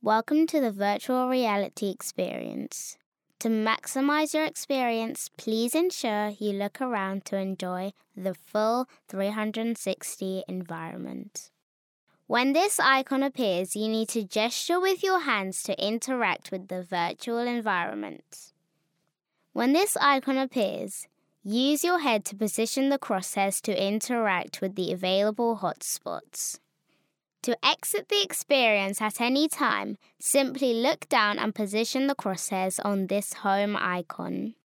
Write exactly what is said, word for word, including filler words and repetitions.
Welcome to the virtual reality experience. To maximize your experience, please ensure you look around to enjoy the full three hundred sixty environment. When this icon appears, you need to gesture with your hands to interact with the virtual environment. When this icon appears, use your head to position the crosshairs to interact with the available hotspots. To exit the experience at any time, simply look down and position the crosshairs on this home icon.